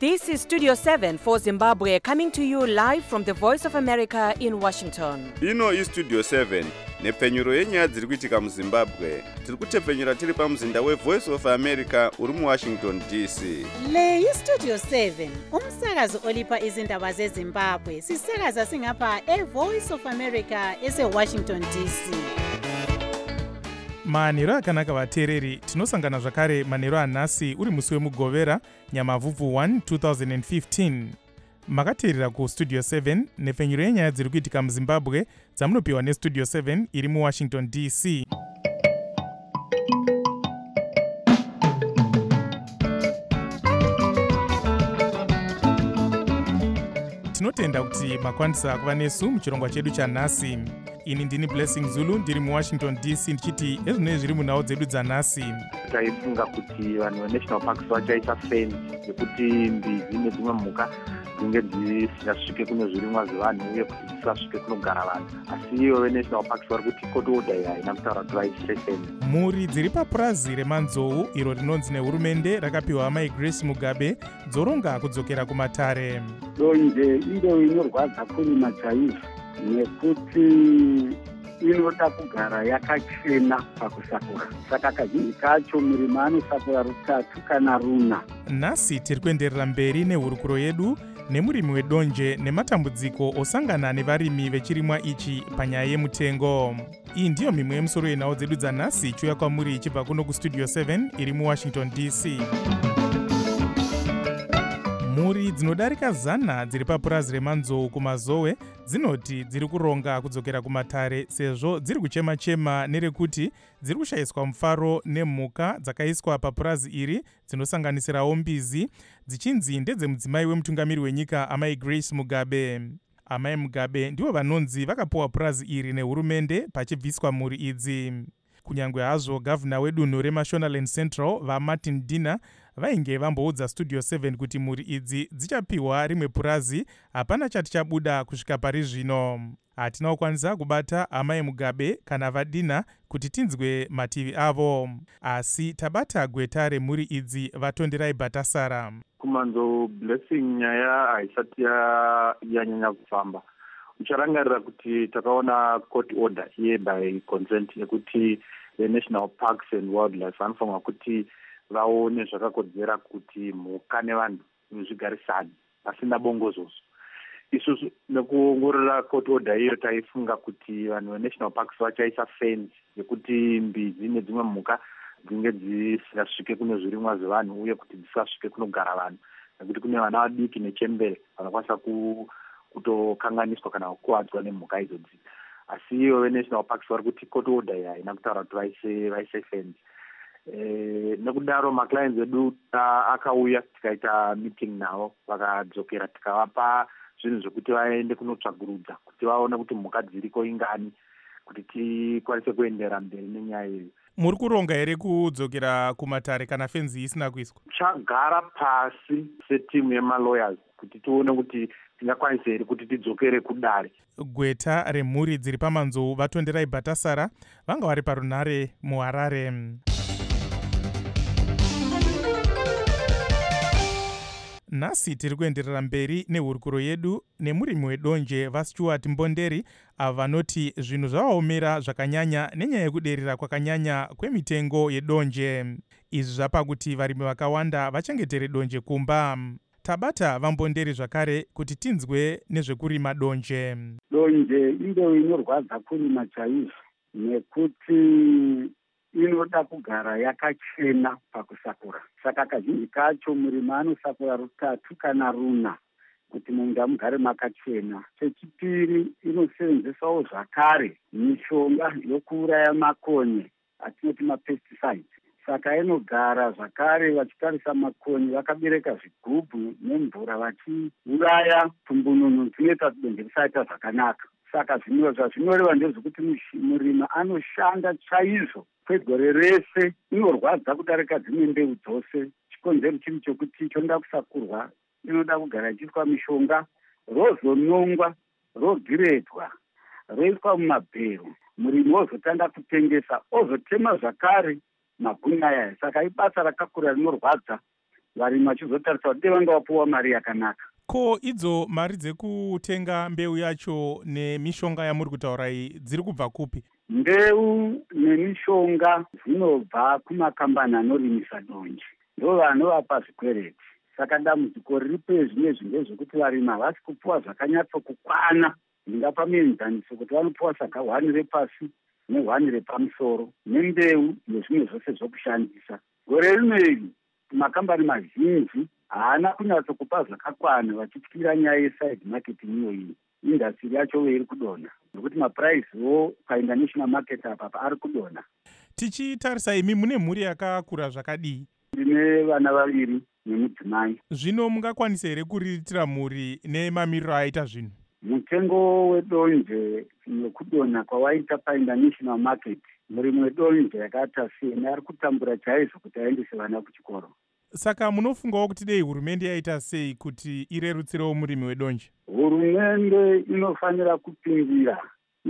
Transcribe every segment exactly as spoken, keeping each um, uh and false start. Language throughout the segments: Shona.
This is Studio seven for Zimbabwe, coming to you live from the Voice of America in Washington. Ino is Studio seven, nepfenyuro yenyaya dziri kuitika muZimbabwe. Tiri kutepfenyura tiri pamuzinda weVoice of America uri muWashington D C. Le iStudio seven, umsakazo olipa izindaba zeZimbabwe. Sisakaza singapha eVoice of America eseWashington D C. manheru akanaka vateereri, tinosangana zvakare manheru anhasi uri musi wemugovera nyamavhuvhu one two thousand fifteen. makateerera kustudio seven nepfenyuro yenyaya dziri kuitika muZimbabwe dzamunopiwa nestudio seven iri muWashington D C. tinotenda kuti makwanisa kuva nesu muchirongwa chedu chanhasi. ini ndini Blessing Zulu ndiri muWashington D C ndichiti ezvinoi zviri munhau dzedu dzanhasi. taifunga kuti vanhu venational parks vachaisa fence yekuti mbizi nedzimwe mhuka dzinge dzisingasvike kune zvirimwa zvevanhu uye kuti dzisasvike kunogara vanhu, asi ivo venational parks vari kuti court order iyi haina kutaura kuti vaise fence. mhuri dziri papurazi remanzou iro rinonzi nehurumende rakapiwa amai Grace Mugabe dzoronga kudzokera kumatare. donje iro inorwadza kurima chaizvo nekuti inoda kugara yakachena pakusakura, saka kazhinji kacho murimi anosakura rutatu kana runa. nhasi tiri kuenderera mberi nehurukuro yedu nemurimi wedonje nematambudziko osangana nevarimi vechirimwa ichi panyaya yemutengo. iyi ndiyo mimwe yemusoro yenhau dzedu dzanhasi ichiuya kwamuri ichibva kuno kustudio seven iri muWashington D C. mhuri dzinodarika zana dziri papurazi remanzou kumazowe dzinoti dziri kuronga kudzokera kumatare sezvo dziri kuchema-chema nerekuti dziri kushayiswa mufaro nemhuka dzakaiswa papurazi iri dzinosanganisirawo mbizi dzichinzi ndedzemudzimai wemutungamiri wenyika amai Grace Mugabe. amai Mugabe ndivo vanonzi vakapiwa purazi iri nehurumende pachibviswa mhuri idzi. kunyange hazvo gavhuna wedunhu reMashonaland Central vaMartin Dina vainge vamboudza studio seven kuti mhuri idzi dzichapiwa rimwe purazi, hapana chati chabuda kusvika pari zvino. hatina kukwanisa kubata amai Mugabe kana vadina kuti tinzwe mativi avo, asi tabata gweta remhuri idzi vatonderai Bhatasara. kumanzo Blessing nyaya haisati yanyanya kufamba. ucharangarira kuti takaona court order ye by consent yekuti the National Parks and Wildlife vanofanirwa kuti vaone zvakakodzera kuti mhuka nevanhu zvigarisane pasina bongozozo. isusu nekuongorora court order iyo taifunga kuti vanhu venational parks vachaisa fence yekuti mbizi nedzimwe mhuka dzinge dzisingasvike kune zvirimwa zvevanhu uye kuti dzisasvike kunogara vanhu, nekuti kune vana vadiki nechembere vanokwanisa ku kutokanganiswa kana kukuwadzwa nemhuka idzodzi. asi ivo venational parks vari kuti court order iyi haina kutaura kuti vaise vaise fence. Eh, nekudaro maclients edu akauya tikaita meeting navo vakadzokera tikavapa zvinhu zvokuti vaende kunotsvagurudza kuti vaone kuti mhuka dziriko ingani kuti tikwanise kuendera mberi nenyaya iyi. muri kuronga here kudzokera kumatare kana fenzi isina kuiswa? chagara pasi setimu yemalawyers kuti tione kuti tingakwanisa here kuti tidzokere kudare. gweta remhuri dziri pamanzou vatonderai Bhatasara vanga vari parunhare muHarare. nhasi tiri kuenderera mberi nehurukuro yedu nemurimi wedonje vaStuart Mbonderi avo vanoti zvinhu zvavaomera zvakanyanya nenyaya yekuderera kwakanyanya kwemitengo yedonje. izvi zvapa kuti varimi vakawanda vachengetere donje kumba. tabata vaMbonderi zvakare kuti tinzwe nezvekurima donje. donje iro inorwadza kurima chaizvo nekuti inoda kugara yakachena pakusakura, saka kazhinji kacho murimi anosakura rutatu kana runa kuti munda mugare makachena. chechipiri inosevenzesawo zvakare mishonga yokuuraya makonye atinoti mapesticides, saka inogara zvakare vachitarisa makonye vakabereka zvigubhu nemvura vachiuraya tumbununu tunoita donje risaita zvakanaka. saka zvazvinoreva ndezvekuti murimi anoshanda chaizvo kwegore rese, inorwadza kudarika dzimwe mbeu dzose. chikonzero chiri chokuti choda kusakurwa inoda kugara ichiiswa mishonga, rozonongwa, rogiredwa, roiswa mumabhero, murimi wozotanga kutengesa, ozotema zvakare mabhuni aya. saka ibasa rakakura rinorwadza varimi vachizotarisa kuti vanga vapuwa mari yakanaka. Ko idzo mari dzekutenga mbeu yacho nemishonga yamuri kutaura iyi dziri kubva kupi? Mbeu nemishonga zvinobva kumakambani anorimisa donje, ndo vanovapa zvikwereti. Saka dambudziko riri pezvinezvi ndezvekuti varimi havasi kupuwa zvakanyatsokukwana. Ndingapa muenzaniso kuti vanopuwa saka hwani repasi nehwani repamusoro nembeu nezvimwe zvose zvokushandisa. Gore rino iri makambani mazhinji haana kunyatsokupa zvakakwana vachityira nyaya yeside marketing iyoyi. Industry yacho iri kudonha nokuti mapuraiziwo painternational market apa ari kudonha. Tichitarisa imi mune mhuri yakakura zvakadii? Ndine vana vaviri nemudzimai. Zvino mungakwanisa here kuriritira mhuri nemamiriro aita zvinhu? Mutengo wedonje nekudonha kwawaita painternational market, murimi wedonje yakaita sei ari kutambura chaizvo kuti aendese vana kuchikoro. Saka munofungawo kuti dei hurumende yaita sei kuti irerutsirewo murimi wedonje? Hurumende inofanira kupindira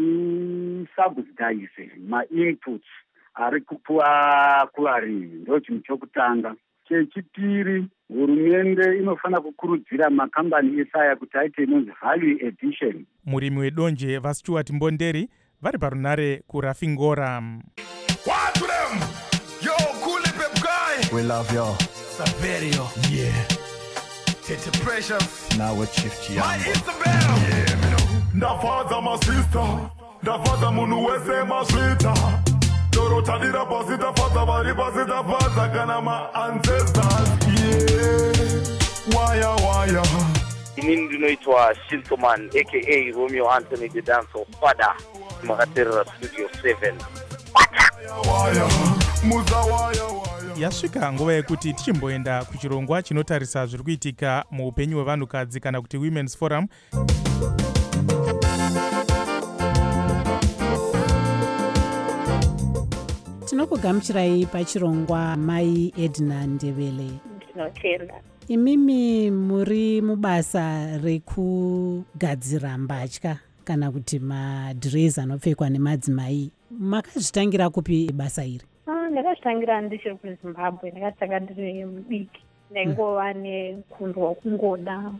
isubsidize ma-inputs ari kupuwa kuvarimi, ndo chinhu chokutanga. Chechipiri, hurumende inofanira kukurudzira makambani esaya kuti aite inonzi value addition. Murimi wedonje vaStuart Mbonderi vari parunare kuRafingora. What to them? Yo, cool pep guy. We love you. Saverio. Yeah. Tete Precious. Now with Chief Chiambo. My Isabel. Yeah, me know. Ndafaza my sister. Ndafaza munu wese maswita. Dorota dira posita faza bari posita faza kana ma ancestors. Yeah. Waya waya. Mimi ndinoitwa Shintoman aka Romeo Anthony the Dancer Father. Makatera Studio seven. Waya. Muza waya waya. Yasvika nguva yekuti tichimboenda kuchirongwa chinotarisa zviri kuitika muupenyu hwevanhukadzi kana kuti Women's Forum. Tinokugamuchirai pachirongwa Mai Edna Ndebele. Ndinotenda. Imimi muri mubasa rekugadzira mbatya kana kuti madhirezi anopfekwa nemadzimai. Makazvitangira kupi basa iri? Ndakazvitangira ndichiri kuZimbabwe, ndakatanga ndiri mudiki. Ndaingova nekundwa kungoda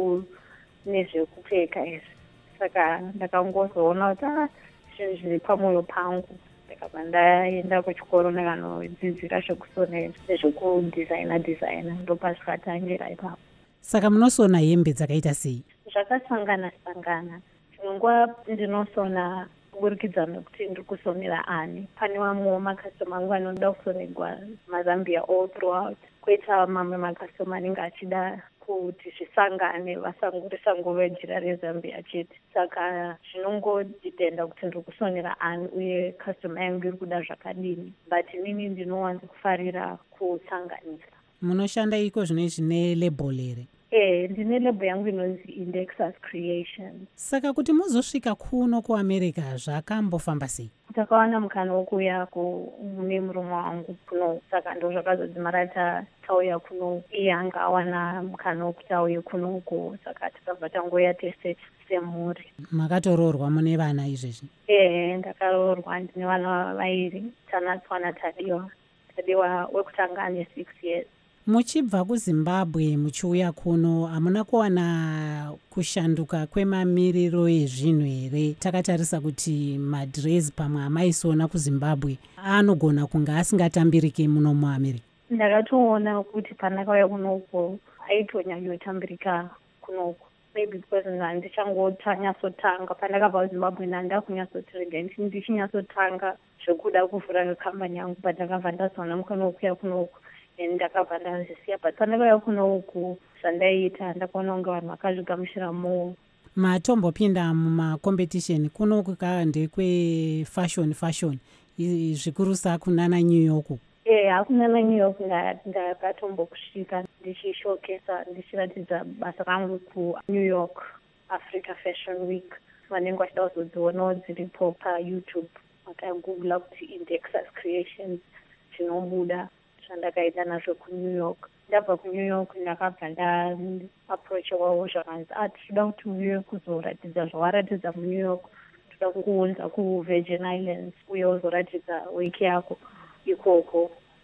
nezvekupfeka izvi. Saka ndakangozoona kuti zvinhu zviri pamwoyo pangu. Ndakabva ndaenda kuchikoro ndakanodzidzira zvekusona nezvekudesigna designa, ndopazvikatangira ipapo. Saka munosona hembe dzakaita sei? Zvakasangana sangana. Zvimwe nguva ndinosona kuburikidza nekuti ndiri kusonera ani. Pane vamwewo makastoma angu anoda kusonerwa mazambia all throughout. Koita mamwe makastoma anenge achida kuti zvisangane vasangorisa nguva yejira rezambia chete. Saka zvinongodhipenda kuti ndiri kusonera ani uye kastoma yangu iri kuda zvakadini. But inini ndinowanza kufarira kusanganisa. Munoshanda iko zvinezvi nelabel here? Eh, ndine label yangu inonzi Indexus Creation. Saka kuti muzosvika kuno kuAmerica zvakambofamba sei? Takawana mukana wokuya kune murume wangu kuno, saka ndo zvakazodzimarata tauya kuno. Iye anga awana mukana wokuti auye kunoko, saka takabva tangoya tese semhuri. Makatoroorwa mune vana izvezvi? Eh, ndakaroorwa, ndine vana vairi, Tanatswa naTadiwa. Tadiwa wekutanga ane six years. Muchibva kuZimbabwe muchiuya kuno, hamuna kuwana kushanduka kwemamiriro ezvinhu here? Takatarisa kuti madhirezi pamwe amaisona kuZimbabwe anogona kunge asingatambirike muno muAmerica. Ndakatoona kuti pandakauya kunoko aitonyanyotambirika kunoko. Maybe because ndichangotanyatsotanga. Pandakabva kuZimbabwe ndandakunyatsotirega ndichinyatsotanga zvekuda kuvhura kambani yangu, pandakabva ndazoona mukana wokuya kunoko. Ndakabva ndazvisiya, but pandakauya kunoku zvandaiita ndakaona kunge vanhu vakazvigamuchira mo. Matombopinda mumacompetition kunoku ka ndekwe fashion fashion zvikurusa kunana New York? Eh, hakunana New York ndakatombokusvika ndichishokesa ndichiratidza basa rangu kuNew York Africa Fashion Week. Vanenge vachida kuzodzionawo dziripo paYouTube. Vakagoogla kuti Indexus Creations zvinobuda zvandakaita nazvo kuNew York. Ndabva kuNew York ndakabva ndaapproachwawo zvakanzi ah tinoda kuti uye kuzoratidza zvawaratidza muNew York, toda kuunza kuVirgin Islands uye uzoratidza wiki yako ikoko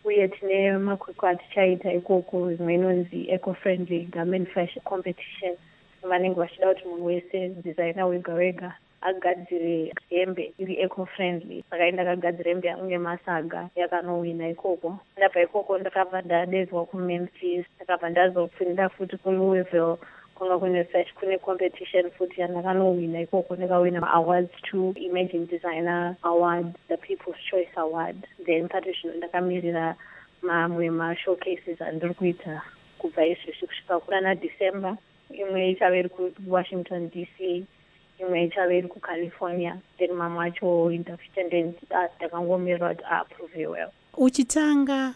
uye tine makwikwi atichaita ikoko zvimwe inonzi eco-friendly garment fashion competition vanenge vachida kuti munhu wese designer wega wega agadzire hembe iri eco-friendly. Saka ndakagadzira hembe yangu nemasaga yakanowina ikoko. Ndabva ikoko ndakabva ndadedzwa kuMemphis, ndakabva ndazopinda futi kuLouisville kunga kune fashion kune competition futi yandakanowina ikoko. Ndakawina awards two, Emerging Designer Award, the People's Choice Award. Then pati zvino ndakamirira mamwe ma-showcases andiri kuita kubva izvezvi kusvika kuna December. Imwe ichava iri kuWashington D C, imwe ichava iri kuCalifornia, then mamwe acho independent ndakangomirira kuti aapprove well. Uchitanga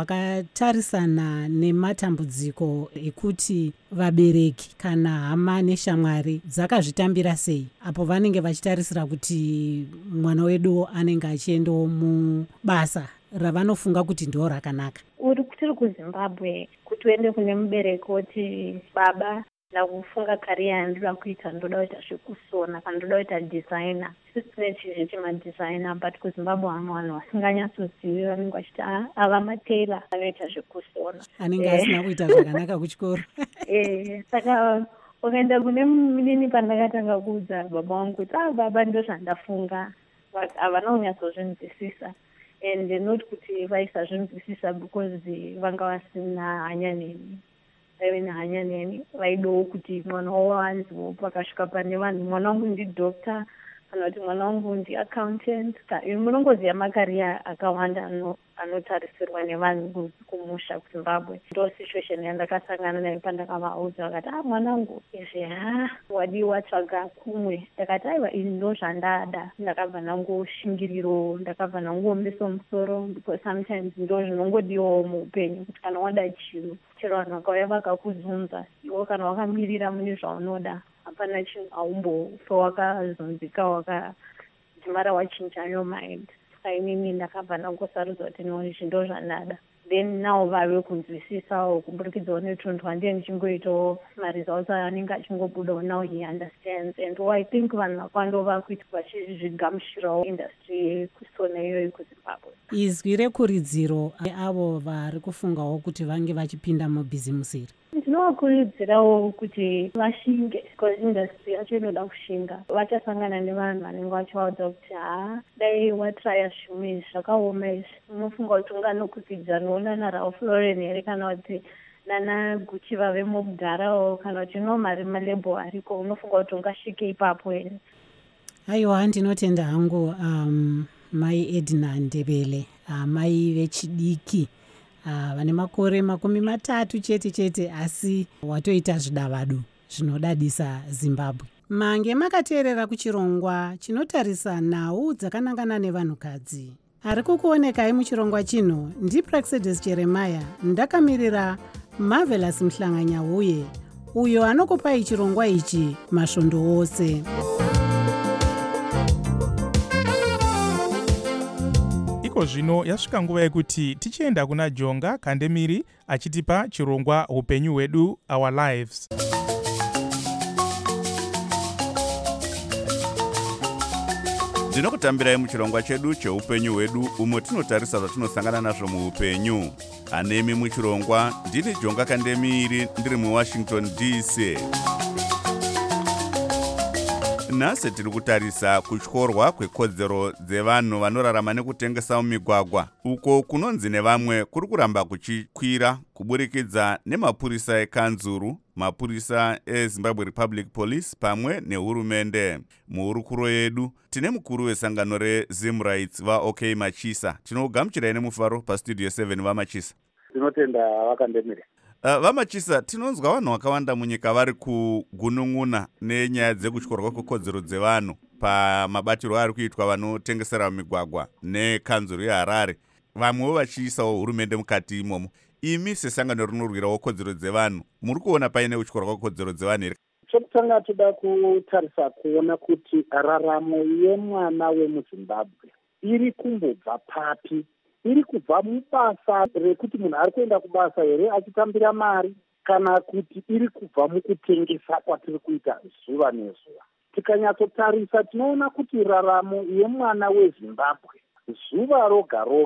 wakatarisana nematambudziko ekuti vabereki kana hama neshamwari dzakazvitambira sei apo vanenge vachitarisira kuti mwana wedu anenge achiendawo mubasa ravanofunga kuti ndo rakanaka? Uri tiri kuZimbabwe kuti uende kune mubereki woti baba ndakufunga kariya yandinoda kuita, ndoda kuita zvekusona kana ndoda kuita designer. Isusu tine chizvi chemadesigner but kuZimbabwe vamwe vanhu vasinganyatsozivi vanenge vachiti ava matailor anoita zvekusona anenge asina kuita zvakanaka kuchikoro. Eh, saka ukaenda kune munini pandakatanga kuudza baba vangu kuti ah baba ndo zvandafunga, havana kunyatsozvinzwisisa and not kuti vaisazvinzwisisa because vanga vasina hanya neni. Vaive nehanya neni, vaidawo kuti mwana wavo anziwo pakasvika pane vanhu mwana wangu ndidoctor kana kuti mwana wangu ndiaccountant. Munongoziva makariya akawanda anotarisirwa nevanhu kumusha kuZimbabwe. Ndo situation yandakasangana nayo pandakavaudza vakati ah mwana wangu izvi ha wadi watsvaga kumwe. Ndakati aiwa izvi ndo zvandada. Ndakabva ndangoshingiriro, ndakabva ndangoomesa musoro because sometimes ndo zvinongodiwawo muupenyu kuti kana wada chinhu chero vanhu vakauya vakakuzunza iwo kana wakamirira mune zvaunoda hapana chinhu aumbofa wakazunzika wakadzimara wachinja your mind. Saka inini ndakabva ndangosarudza kuti no izvi ndo zvandada. Then navo vave kunzwisisawo kuburikidzawo netundwa ndiye ndichingoitawo maresults anenge achingobudawo. Now he understands and oh, I think vanhu vakawanda vakuita vachizvigamuchirawo industry yekusona iyoyo kuZimbabwe. Izwi rekuridziro avo vari kufungawo kuti vange vachipinda mubhizimusi iri? Ndinovakurudzirawo kuti vashinge because industry yacho inoda kushinga. Vachasangana nevanhu vanenge vachivaudza kuti ha dai watraya zvimwe izvi zvakaoma izvi, unofunga kuti unganokukwidza noona naRalph Lauren here kana kuti nana Gucci vave mugarawo kana kuti no mari malebo ariko, unofunga kuti ungasvike ipapo here. Aiwa, ndinotenda hangu um, mai Edna Ndebele, uh, mai vechidiki uh, vane makore makumi matatu chete chete asi watoita zvidavado zvinodadisa Zimbabwe. Mange makateerera kuchirongwa chinotarisa nhau dzakanangana nevanhukadzi. Ari kukuonekai muchirongwa chino ndiPraxedis Jeremiah, ndakamirira Marvelous Mhlanganyauye uyo anokupai chirongwa ichi masvondo ose. Iko zvino yasvika nguva yekuti tichienda kuna Jonga Kandemiri achitipa chirongwa upenyu hwedu, Our Lives. Ndinokutambirai muchirongwa chedu cheupenyu hwedu umwe tinotarisa zvatinosangana nazvo muupenyu. Anemi muchirongwa ndini Jonga Kandemiri ndiri muWashington D C. Nhasi tiri kutarisa kutyorwa kwekodzero dzevanhu vanorarama nekutengesa mumigwagwa, uko kunonzi nevamwe kuri kuramba kuchikwira kuburikidza nemapurisa ekanzuru, mapurisa eZimbabwe Republic Police pamwe nehurumende. Muhurukuro yedu tine mukuru wesangano reZim Rights vaOK Machisa. Tinogamuchirai nemufaro pastudio seven vaMachisa. Tinotenda vakandemire. Uh, vaMachisa, tinonzwa vanhu vakawanda munyika vari kugunun'una nenyaya dzekutyorwa kwekodzero dzevanhu pamabatiro ari kuitwa vanotengesera mumigwagwa nekanzuru yeHarare, vamwewo vachiisawo hurumende mukati imomo. Imi sesangano rinorwirawo kodzero dzevanhu, muri kuona paine kutyorwa kwekodzero dzevanhu here? Chokutanga toda kutarisa kuona kuti raramo yemwana wemuZimbabwe iri kumbobva papi. Iri kubva mubasa rekuti munhu ari kuenda kubasa here achitambira mari, kana kuti iri kubva mukutengesa kwatiri kuita zuva nezuva. Tikanyatsotarisa tinoona kuti raramo yemwana weZimbabwe zuva roga roga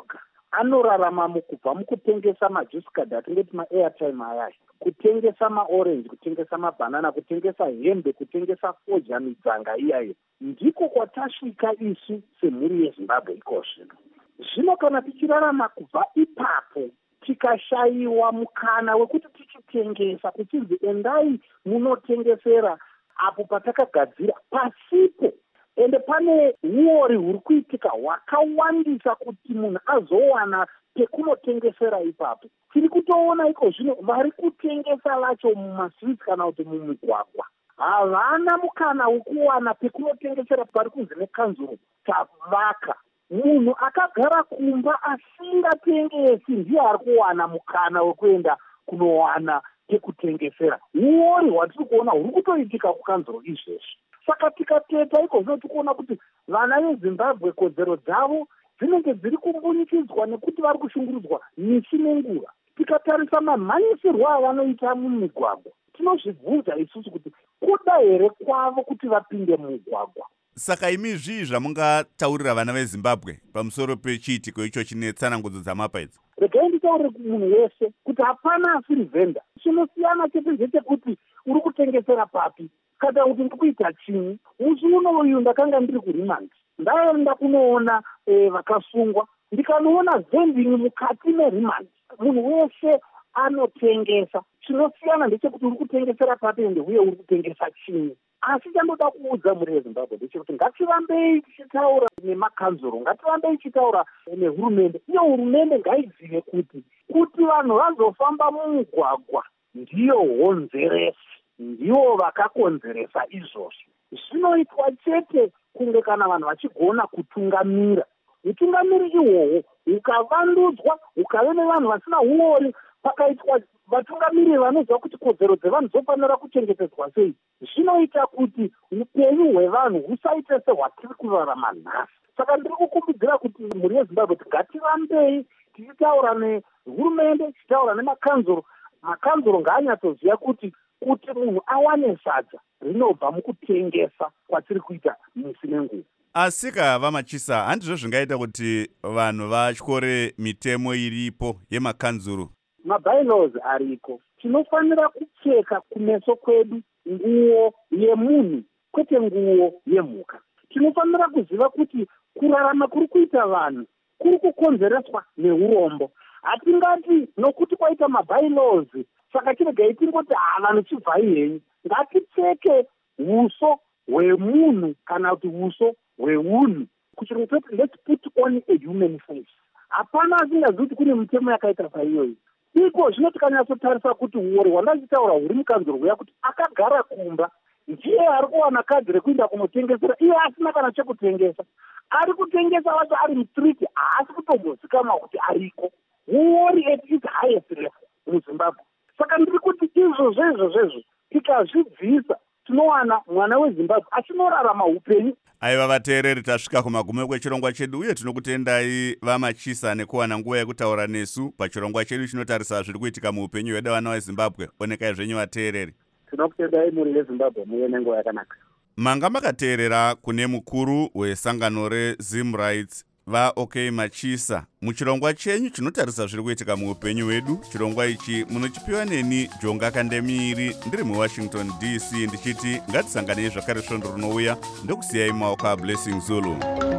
anorarama mukubva mukutengesa majusikadhi atingeti maairtime ayaya, kutengesa maorenji, kutengesa mabhanana, kutengesa hembe, kutengesa foja, midzanga iyayo. Ndiko kwatasvika isu semhuri yeZimbabwe iko zvino. Zvino kana tichirarama kubva ipapo tikashayiwa mukana wekuti tichitengesa, kuchinzi endai munotengesera apo patakagadzira pasipo, ende pane uori huri kuitika hwakawandisa kuti munhu azowana pekunotengesera ipapo. Tiri kutoona iko zvino vari kutengesa vacho mumaswitsi kana kuti mumigwagwa havana mukana wekuwana pekunotengesera pari kunzi nekanzuro tavaka. Munhu akagara kumba asingatengesi ndiye ari kuwana mukana wekuenda kunowana pekutengesera. Uori hwatiri kuona huri kutoitika kukanzuro izvezvi. Saka tikateta iko zvino tikuona kuti vana veZimbabwe kodzero dzavo dzinenge dziri kumbunyikidzwa nekuti vari kushungurudzwa misi nenguva. Tikatarisa mamhanyisirwo avanoita mumigwagwa, tinozvibvunza isusu kuti kuda here kwavo kuti vapinde mumugwagwa. Saka imi zvii zvamungataurira vana veZimbabwe pamusoro pechiitiko icho chine tsanangudzo dzamapa idzi? Regai nditaurire kumunhu wese kuti hapana asiri vhenda. Chinosiyana chete ndechekuti uri kutengesera papi, kana kuti ndiri kuita chini. Musi unoyu ndakanga ndiri kuRimandi, ndaenda kunoona e, vakasungwa, ndikanoona vending mukati meRimandi. Munhu wese anotengesa. Chinosiyana ndechekuti uri kutengesera papi ende uye uri kutengesa chini. Asi chandoda kuudza mhuri yeZimbabwe ndechekuti ngativambei tichitaura nemakanzuro, ngativambei tichitaura nehurumende. Iyo hurumende ngaizive kuti kuti vanhu vazofamba mumugwagwa ndiyo honzeresi, ndivo vakakonzeresa izvozvi. Zvinoitwa chete kunge kana vanhu vachigona kutungamira. Utungamiri ihwohwo ukavandudzwa, ukave nevanhu vasina uori, pakaitwa vatungamiri vanoziva kuti kodzero dzevanhu dzofanira kuchengetedzwa sei, zvinoita kuti upenyu hwevanhu husaite sehwatiri kurarama nhasi. Saka ndiri kukumbidzira kuti mhuri yeZimbabwe ngativambei tichitaura nehurumende, tichitaura nemakanzuro. Makanzuro ngaanyatsoziva kuti kuti munhu awane sadza rinobva mukutengesa kwatiri kuita misi nenguva. Asika vamachisa, handizvo zvingaita kuti vanhu vatyore mitemo iripo yemakanzuro? Mabylaws ariko. Tinofanira kupfeka kumeso kwedu nguo yemunhu kwete nguo yemhuka. Tinofanira kuziva kuti kurarama kuri kuita vanhu kuri kukonzereswa neurombo. Hatingati nokuti kwaita mabylaws saka chiregai tingoti vanhu chibvai henyu. Ngatipfeke uso hwemunhu kana kuti uso hweunhu. Kuchirungu choti let's put on a human face. Hapana asingazivi kuti kune mitemo yakaita saiyoyi. Iko zvino tikanyatsotarisa kuti uori hwandachitaura huri mukanzuro huya kuti akagara kumba ndiye ari kuwana kadhi rekuenda kunotengesera, iye asina kana chekutengesa. Ari kutengesa vacho ari mustriti, haasi kutombozikanwa kuti ariko. Uori at its highest level muZimbabwe. Saka ndiri kuti izvozvo izvozvo tikazvibvisa tinowana mwana weZimbabwe achinorarama upenyu. Aiva vateereri, tasvika kumagumo kwechirongwa chedu uye tinokutendai vamachisa nekuwana nguva yekutaura nesu pachirongwa chedu chinotarisa zviri kuitika muupenyu hwedu vana veZimbabwe. Onekai zvenyu vateereri. Tinokutendai muri yeZimbabwe muye nenguva yakanaka. Manga makateerera kune mukuru wesangano reZim Rights vaOK Machisa muchirongwa chenyu chinotarisa zviri kuitika muupenyu hwedu. Chirongwa ichi munochipiwa neni Jonga Kandemiri ndiri muWashington D C ndichiti ngatisanganei zvakare svondo rinouya ndokusiyai maoko aBlessing Zulu.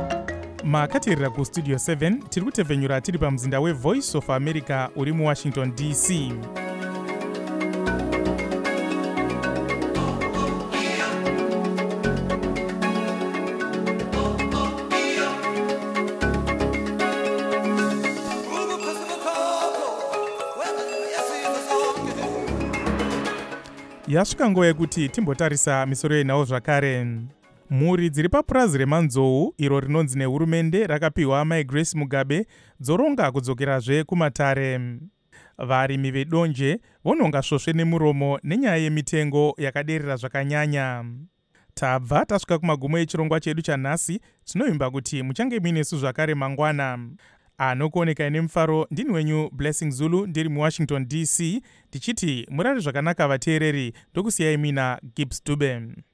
Makateerera kustudio seven tiri kutevhenyura tiri pamuzinda weVoice of America uri muWashington D C. Yasvika nguva yekuti timbotarisa misoro yenhau zvakare. Mhuri dziri papurazi remanzou iro rinonzi nehurumende rakapiwa maGrace Mugabe dzoronga kudzokerazve kumatare. Varimi vedonje vononga svosve nemuromo nenyaya yemitengo yakaderera zvakanyanya. Tabva tasvika kumagumo echirongwa chedu chanhasi, tinoimba kuti muchange muinesu zvakare mangwana. Anokuonekai nemufaro ndini wenyu Blessing Zulu ndiri muWashington D C ndichiti murare zvakanaka vateereri, ndokusiyai mina Gibbs Dube.